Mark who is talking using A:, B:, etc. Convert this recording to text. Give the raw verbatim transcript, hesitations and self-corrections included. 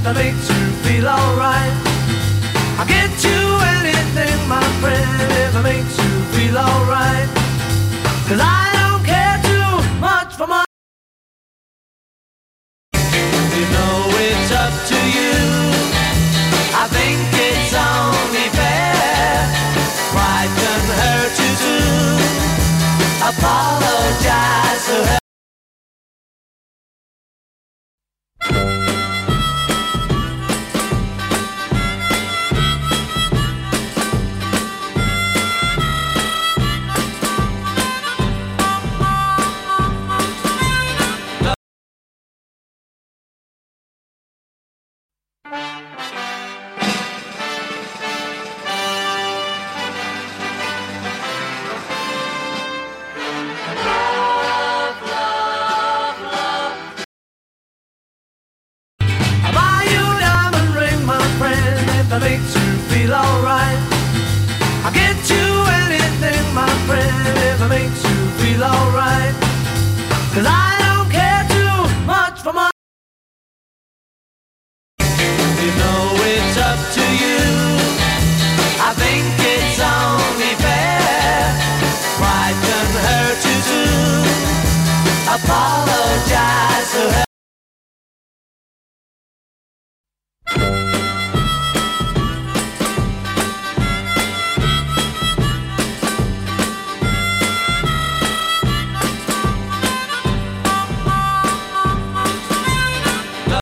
A: that makes you feel alright. I'll get you anything, my friend, if it makes you feel alright. 'Cause I don't care too much for my. You know it's up to you. I think it's only fair. Pride can hurt you too. Apologize to her.